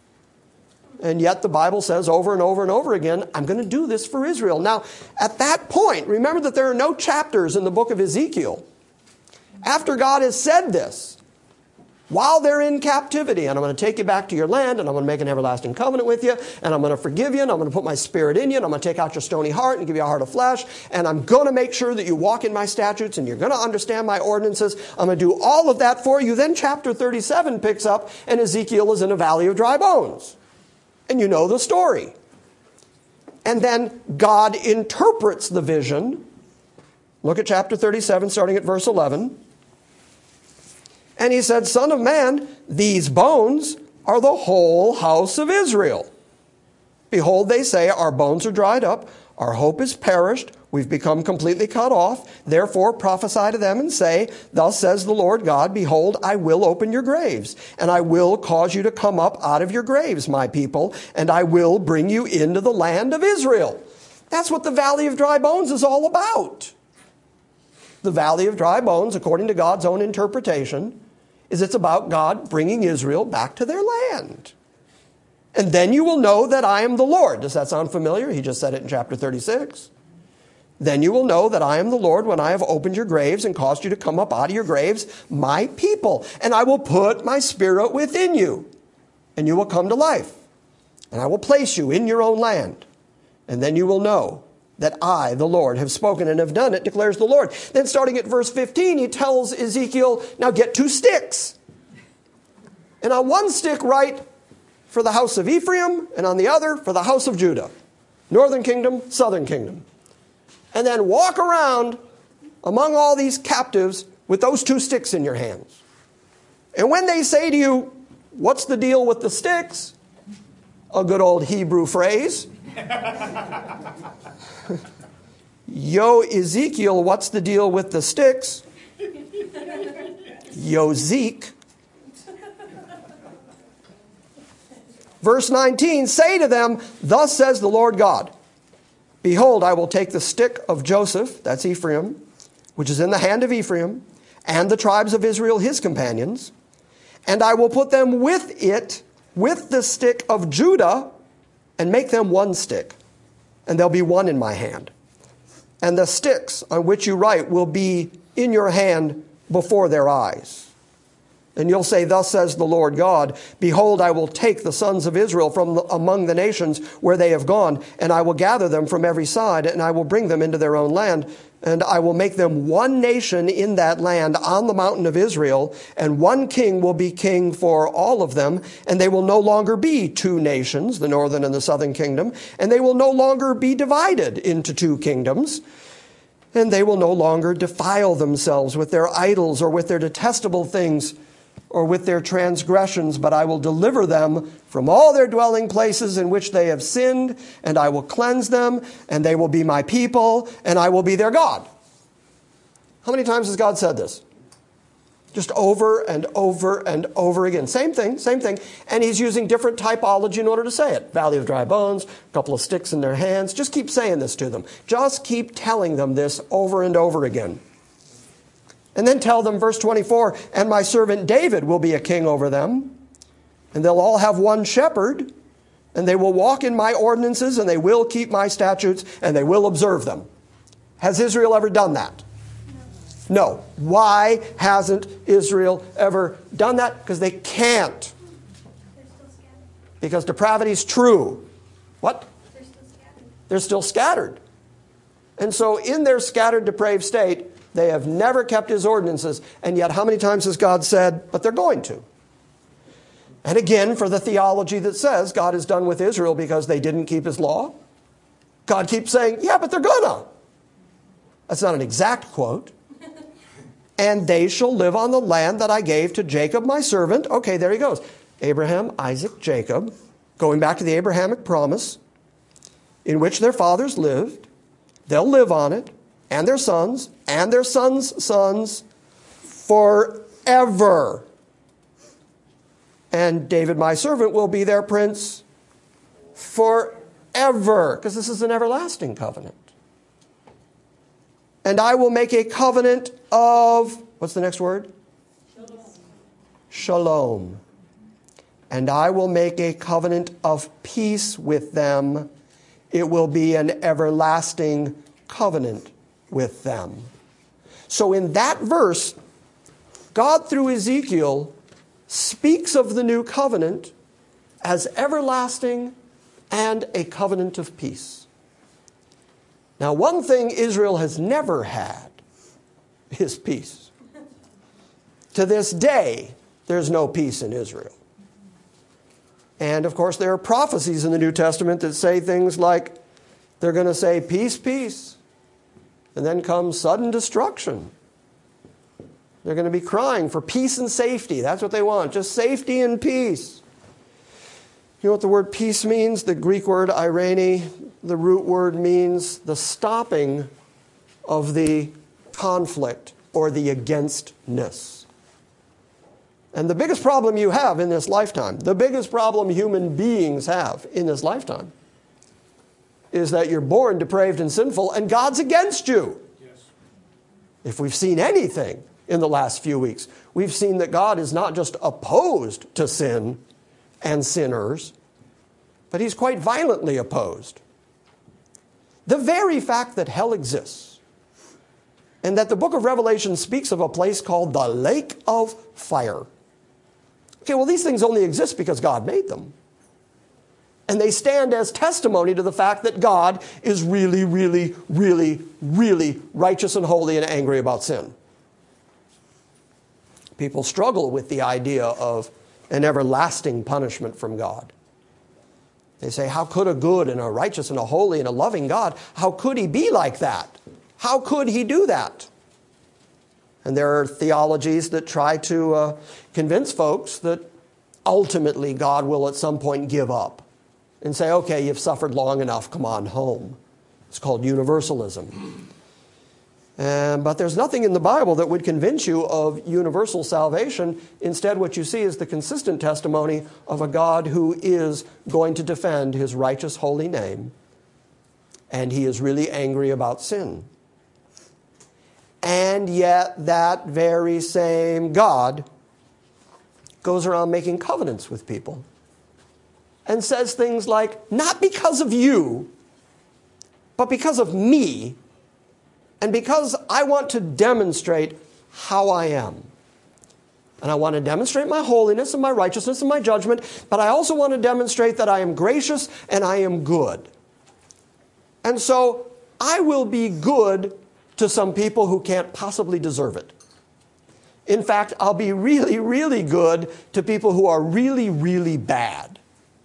And yet the Bible says over and over and over again, I'm going to do this for Israel. Now, at that point, remember that there are no chapters in the book of Ezekiel. After God has said this, while they're in captivity, and I'm going to take you back to your land, and I'm going to make an everlasting covenant with you, and I'm going to forgive you, and I'm going to put my Spirit in you, and I'm going to take out your stony heart and give you a heart of flesh, and I'm going to make sure that you walk in my statutes, and you're going to understand my ordinances. I'm going to do all of that for you. Then chapter 37 picks up, and Ezekiel is in a valley of dry bones. And you know the story. And then God interprets the vision. Look at chapter 37, starting at verse 11. And he said, Son of man, these bones are the whole house of Israel. Behold, they say, our bones are dried up, our hope is perished, we've become completely cut off. Therefore prophesy to them and say, Thus says the Lord God, Behold, I will open your graves, and I will cause you to come up out of your graves, my people, and I will bring you into the land of Israel. That's what the Valley of Dry Bones is all about. The Valley of Dry Bones, according to God's own interpretation, is it's about God bringing Israel back to their land. And then you will know that I am the Lord. Does that sound familiar? He just said it in chapter 36. Then you will know that I am the Lord when I have opened your graves and caused you to come up out of your graves, my people. And I will put my Spirit within you, and you will come to life. And I will place you in your own land. And then you will know that I, the Lord, have spoken and have done it, declares the Lord. Then starting at verse 15, he tells Ezekiel, now get 2 sticks. And on one stick write for the house of Ephraim, and on the other for the house of Judah. Northern kingdom, southern kingdom. And then walk around among all these captives with those 2 sticks in your hands. And when they say to you, what's the deal with the sticks? A good old Hebrew phrase. Yo, Ezekiel, what's the deal with the sticks? Yo, Zeke. Verse 19, say to them, Thus says the Lord God, Behold, I will take the stick of Joseph, that's Ephraim, which is in the hand of Ephraim, and the tribes of Israel, his companions, and I will put them with it with the stick of Judah and make them one stick, and they'll be one in my hand. And the sticks on which you write will be in your hand before their eyes. And you'll say, thus says the Lord God, behold, I will take the sons of Israel from among the nations where they have gone, and I will gather them from every side, and I will bring them into their own land, and I will make them one nation in that land on the mountain of Israel, and one king will be king for all of them, and they will no longer be two nations, the northern and the southern kingdom, and they will no longer be divided into two kingdoms, and they will no longer defile themselves with their idols or with their detestable things, or with their transgressions, but I will deliver them from all their dwelling places in which they have sinned, and I will cleanse them, and they will be my people, and I will be their God. How many times has God said this? Just over and over and over again. Same thing. And he's using different typology in order to say it. Valley of dry bones, a couple of sticks in their hands. Just keep saying this to them. Just keep telling them this over and over again. And then tell them, verse 24, and my servant David will be a king over them, and they'll all have one shepherd, and they will walk in my ordinances, and they will keep my statutes, and they will observe them. Has Israel ever done that? No. Why hasn't Israel ever done that? Because they can't. Because depravity is true. What? They're still scattered. And so in their scattered, depraved state, they have never kept his ordinances, and yet how many times has God said, but they're going to? And again, for the theology that says God is done with Israel because they didn't keep his law, God keeps saying, yeah, but they're gonna. That's not an exact quote. And they shall live on the land that I gave to Jacob my servant. Okay, there he goes. Abraham, Isaac, Jacob, going back to the Abrahamic promise, in which their fathers lived. They'll live on it, and their sons, and their sons' sons, forever. And David, my servant, will be their prince forever, because this is an everlasting covenant. And I will make a covenant of, what's the next word? Shalom. And I will make a covenant of peace with them. It will be an everlasting covenant with them. So in that verse, God through Ezekiel speaks of the new covenant as everlasting and a covenant of peace. Now, one thing Israel has never had is peace. To this day, there's no peace in Israel. And of course, there are prophecies in the New Testament that say things like, they're going to say, peace, peace. And then comes sudden destruction. They're going to be crying for peace and safety. That's what they want, just safety and peace. You know what the word peace means? The Greek word eirene, the root word means the stopping of the conflict or the againstness. And the biggest problem you have in this lifetime, the biggest problem human beings have in this lifetime, is that you're born depraved and sinful, and God's against you. Yes. If we've seen anything in the last few weeks, we've seen that God is not just opposed to sin and sinners, but he's quite violently opposed. The very fact that hell exists, and that the book of Revelation speaks of a place called the lake of fire. Okay, well, these things only exist because God made them. And they stand as testimony to the fact that God is really, really, really, really righteous and holy and angry about sin. People struggle with the idea of an everlasting punishment from God. They say, how could a good and a righteous and a holy and a loving God, how could he be like that? How could he do that? And there are theologies that try to convince folks that ultimately God will at some point give up and say, okay, you've suffered long enough, come on home. It's called universalism. But there's nothing in the Bible that would convince you of universal salvation. Instead, what you see is the consistent testimony of a God who is going to defend his righteous holy name, and he is really angry about sin. And yet that very same God goes around making covenants with people. and says things like, not because of you, but because of me, and because I want to demonstrate how I am. And I want to demonstrate my holiness and my righteousness and my judgment, but I also want to demonstrate that I am gracious and I am good. And so I will be good to some people who can't possibly deserve it. In fact, I'll be really, really good to people who are really, really bad.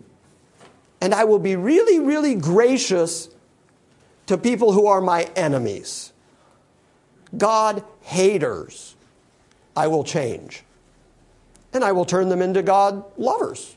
And I will be really, really gracious to people who are my enemies. God haters, I will change. And I will turn them into God lovers.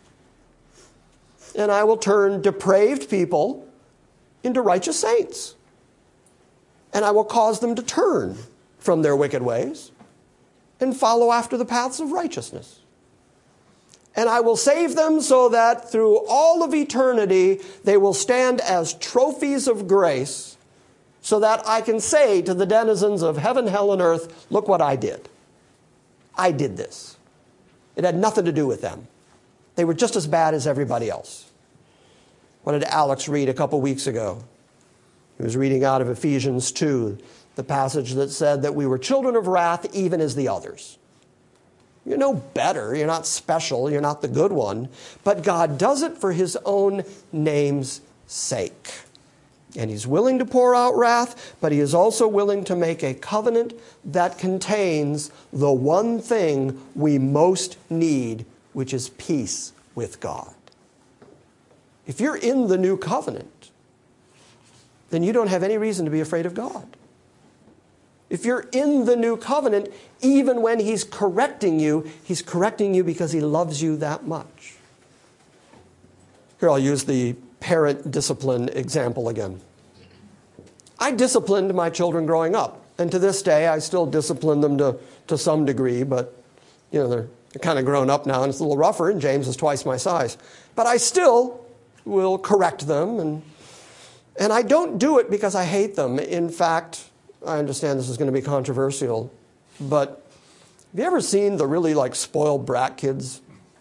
And I will turn depraved people into righteous saints. And I will cause them to turn from their wicked ways and follow after the paths of righteousness. And I will save them so that through all of eternity, they will stand as trophies of grace, so that I can say to the denizens of heaven, hell, and earth, look what I did. I did this. It had nothing to do with them. They were just as bad as everybody else. What did Alex read a couple weeks ago? He was reading out of Ephesians 2, the passage that said that we were children of wrath even as the others. You're no better. You're not special. You're not the good one. But God does it for his own name's sake. And he's willing to pour out wrath, but he is also willing to make a covenant that contains the one thing we most need, which is peace with God. If you're in the new covenant, then you don't have any reason to be afraid of God. If you're in the new covenant, even when he's correcting you because he loves you that much. Here, I'll use the parent discipline example again. I disciplined my children growing up, and to this day I still discipline them to some degree, but they're kind of grown up now and it's a little rougher, and James is twice my size. But I still will correct them, and I don't do it because I hate them. In fact, I understand this is going to be controversial, but have you ever seen the really spoiled brat kids?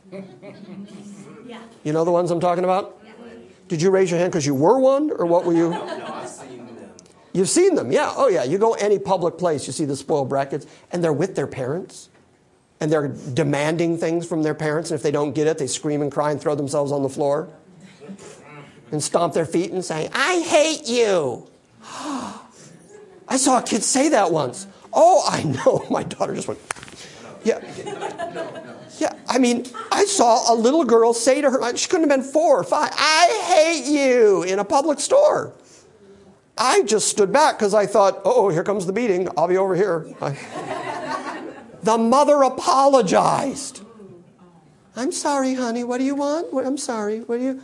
Yeah. You know the ones I'm talking about? Yeah. Did you raise your hand because you were one, or what were you? No, I've seen them. You've seen them, yeah. Oh, yeah. You go any public place, you see the spoiled brat kids, and they're with their parents, and they're demanding things from their parents, and if they don't get it, they scream and cry and throw themselves on the floor and stomp their feet and say, I hate you. I saw a kid say that once. Oh, I know. My daughter just went, yeah. Yeah, I mean, I saw a little girl say to her, she couldn't have been 4 or 5, I hate you, in a public store. I just stood back because I thought, oh, here comes the beating. I'll be over here. The mother apologized. I'm sorry, honey. What do you want? I'm sorry. What do you?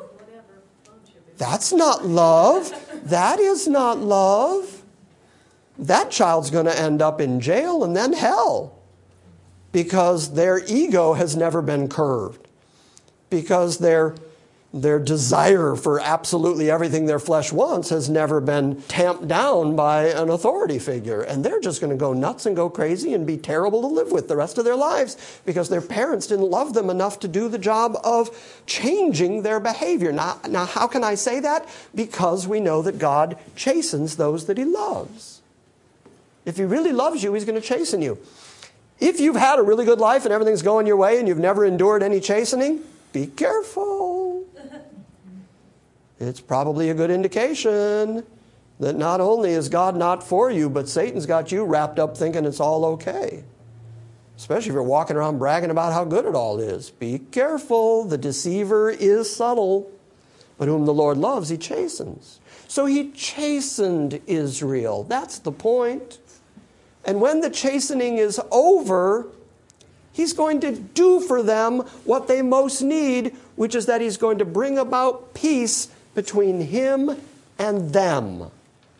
That's not love. That is not love. That child's going to end up in jail and then hell because their ego has never been curbed, because their desire for absolutely everything their flesh wants has never been tamped down by an authority figure. And they're just going to go nuts and go crazy and be terrible to live with the rest of their lives because their parents didn't love them enough to do the job of changing their behavior. Now, how can I say that? Because we know that God chastens those that he loves. If he really loves you, he's going to chasten you. If you've had a really good life and everything's going your way and you've never endured any chastening, be careful. It's probably a good indication that not only is God not for you, but Satan's got you wrapped up thinking it's all okay. Especially if you're walking around bragging about how good it all is. Be careful. The deceiver is subtle, but whom the Lord loves, he chastens. So he chastened Israel. That's the point. And when the chastening is over, he's going to do for them what they most need, which is that he's going to bring about peace between him and them.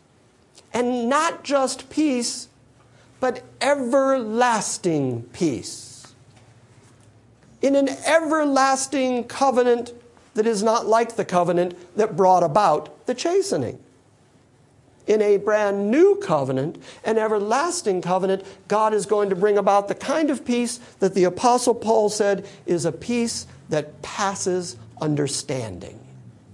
And not just peace, but everlasting peace. In an everlasting covenant that is not like the covenant that brought about the chastening. In a brand new covenant, an everlasting covenant, God is going to bring about the kind of peace that the Apostle Paul said is a peace that passes understanding.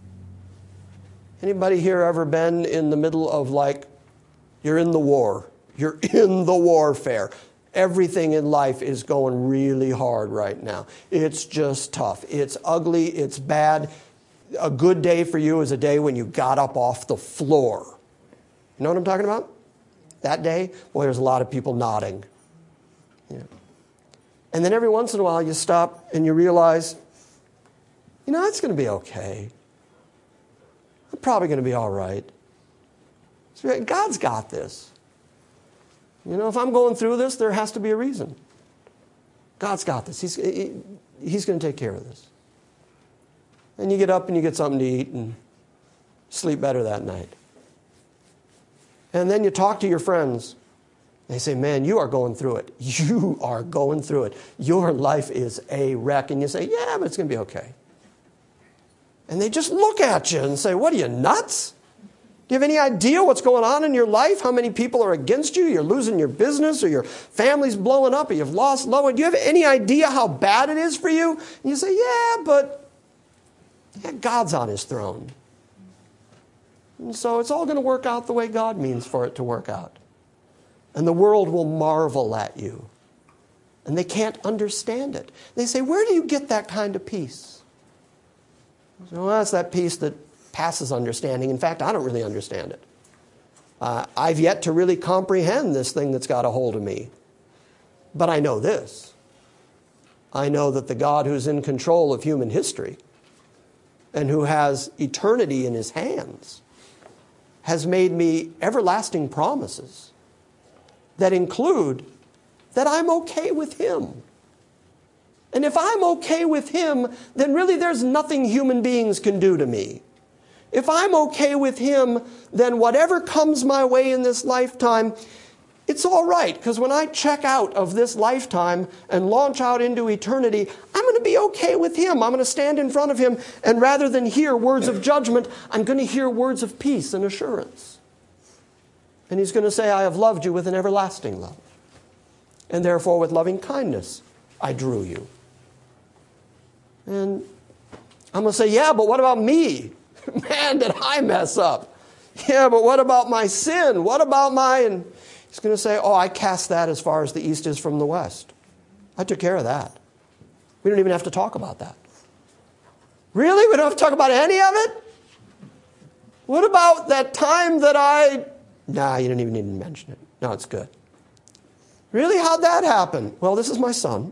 Anybody here ever been in the middle of, like, you're in the war. You're in the warfare. Everything in life is going really hard right now. It's just tough. It's ugly. It's bad. A good day for you is a day when you got up off the floor. You know what I'm talking about? That day? Boy, there's a lot of people nodding. Yeah. And then every once in a while you stop and you realize, you know, it's going to be okay. I'm probably going to be all right. God's got this. You know, if I'm going through this, there has to be a reason. God's got this. He's going to take care of this. And you get up and you get something to eat and sleep better that night. And then you talk to your friends. They say, man, you are going through it. You are going through it. Your life is a wreck. And you say, yeah, but it's going to be okay. And they just look at you and say, what are you, nuts? Do you have any idea what's going on in your life? How many people are against you? You're losing your business, or your family's blowing up, or you've lost loved ones. Do you have any idea how bad it is for you? And you say, yeah, but God's on his throne. And so it's all going to work out the way God means for it to work out. And the world will marvel at you. And they can't understand it. They say, where do you get that kind of peace? So, well, that's that peace that passes understanding. In fact, I don't really understand it. I've yet to really comprehend this thing that's got a hold of me. But I know this. I know that the God who's in control of human history and who has eternity in his hands has made me everlasting promises that include that I'm okay with him. And if I'm okay with him, then really there's nothing human beings can do to me. If I'm okay with him, then whatever comes my way in this lifetime, it's all right. Because when I check out of this lifetime and launch out into eternity, I'm going to be okay with him. I'm going to stand in front of him, and rather than hear words of judgment, I'm going to hear words of peace and assurance. And he's going to say, I have loved you with an everlasting love. And therefore with loving kindness I drew you. And I'm going to say, yeah, but what about me? Man, did I mess up. Yeah, but what about my sin? What about my... And he's going to say, oh, I cast that as far as the east is from the west. I took care of that. We don't even have to talk about that. Really? We don't have to talk about any of it? What about that time that I... Nah, you don't even need to mention it. No, it's good. Really? How'd that happen? Well, this is my son.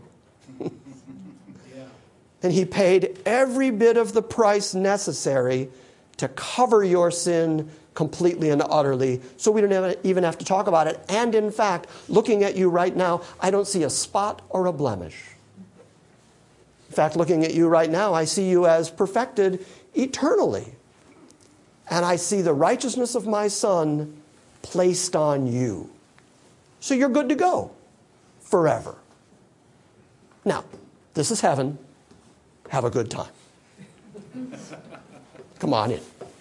And he paid every bit of the price necessary to cover your sin completely and utterly, so we don't even have to talk about it. And in fact, looking at you right now, I don't see a spot or a blemish. In fact, looking at you right now, I see you as perfected eternally. And I see the righteousness of my Son placed on you. So you're good to go forever. Now, this is heaven. Have a good time. Come on in.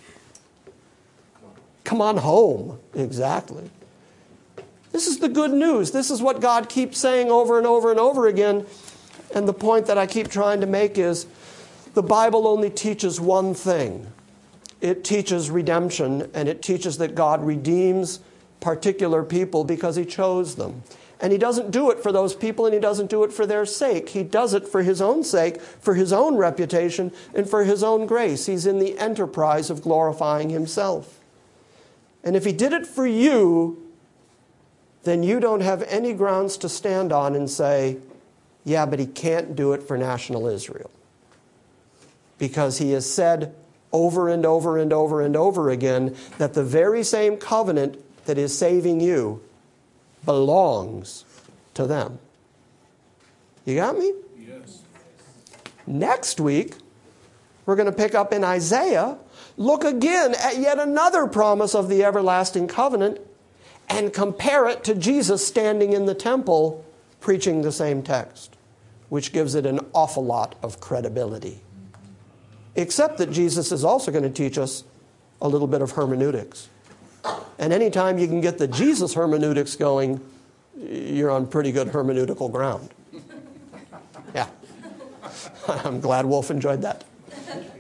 Come on home. Exactly. This is the good news. This is what God keeps saying over and over and over again. And the point that I keep trying to make is the Bible only teaches one thing. It teaches redemption, and it teaches that God redeems particular people because he chose them. And he doesn't do it for those people, and he doesn't do it for their sake. He does it for his own sake, for his own reputation, and for his own grace. He's in the enterprise of glorifying himself. And if he did it for you, then you don't have any grounds to stand on and say, yeah, but he can't do it for national Israel. Because he has said over and over and over and over again that the very same covenant that is saving you belongs to them. You got me? Yes. Next week, we're going to pick up in Isaiah, look again at yet another promise of the everlasting covenant, and compare it to Jesus standing in the temple preaching the same text, which gives it an awful lot of credibility. Except that Jesus is also going to teach us a little bit of hermeneutics. And anytime you can get the Jesus hermeneutics going, you're on pretty good hermeneutical ground. Yeah. I'm glad Wolf enjoyed that.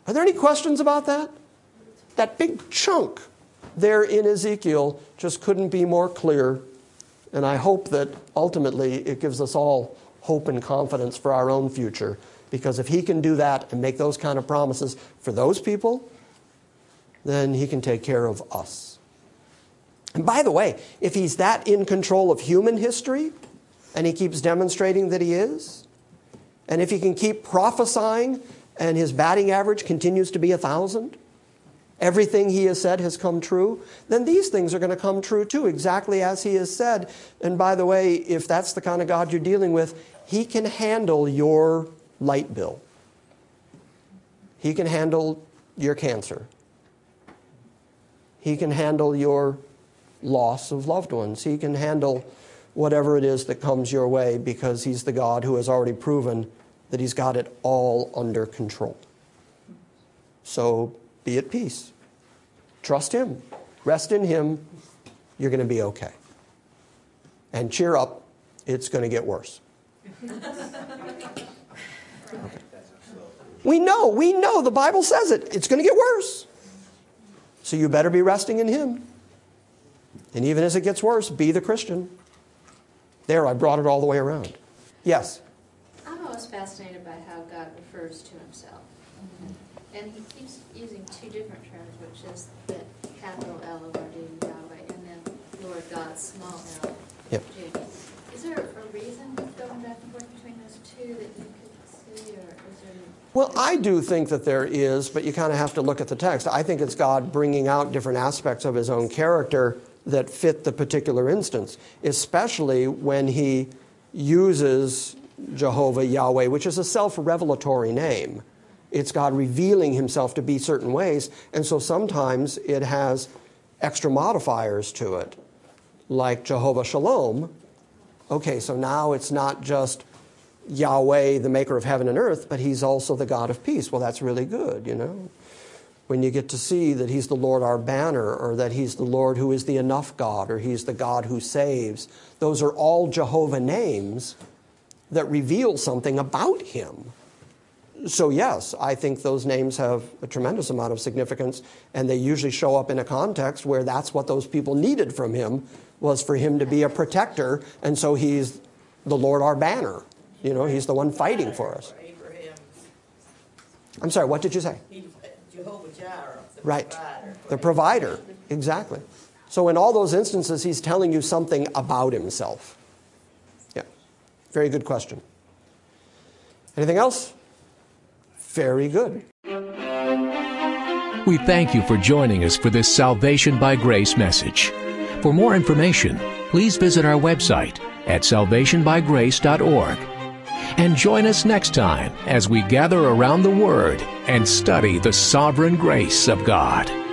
Are there any questions about that? That big chunk there in Ezekiel just couldn't be more clear. And I hope that ultimately it gives us all hope and confidence for our own future. Because if he can do that and make those kind of promises for those people, then he can take care of us. And by the way, if he's that in control of human history, and he keeps demonstrating that he is, and if he can keep prophesying and his batting average continues to be 1,000, everything he has said has come true, then these things are going to come true too, exactly as he has said. And by the way, if that's the kind of God you're dealing with, he can handle your light bill. He can handle your cancer. He can handle your loss of loved ones. He can handle whatever it is that comes your way because he's the God who has already proven that he's got it all under control. So be at peace. Trust him. Rest in him. You're going to be okay. And cheer up. It's going to get worse. Okay. We know. The Bible says it. It's going to get worse. So you better be resting in him. And even as it gets worse, be the Christian. There, I brought it all the way around. Yes? I'm always fascinated by how God refers to himself. And he keeps using two different terms, which is the capital L of our deity Yahweh, and then Lord God, small l. Yep. Is there a reason going back and forth between those two that you could see, or is there... Well, I do think that there is, but you kind of have to look at the text. I think it's God bringing out different aspects of his own character that fit the particular instance, especially when he uses Jehovah Yahweh, which is a self-revelatory name. It's God revealing himself to be certain ways, and so sometimes it has extra modifiers to it, like Jehovah Shalom. Okay, so now it's not just Yahweh, the maker of heaven and earth, but he's also the God of peace. Well, that's really good, you know. When you get to see that he's the Lord our banner, or that he's the Lord who is the enough God, or he's the God who saves, those are all Jehovah names that reveal something about him. So yes, I think those names have a tremendous amount of significance, and they usually show up in a context where that's what those people needed from him, was for him to be a protector, and so he's the Lord our banner. You know, he's the one fighting for us. I'm sorry, what did you say? Jehovah Jireh, the right. provider. The provider, exactly. So in all those instances, he's telling you something about himself. Yeah, very good question. Anything else? Very good. We thank you for joining us for this Salvation by Grace message. For more information, please visit our website at salvationbygrace.org. And join us next time as we gather around the Word and study the sovereign grace of God.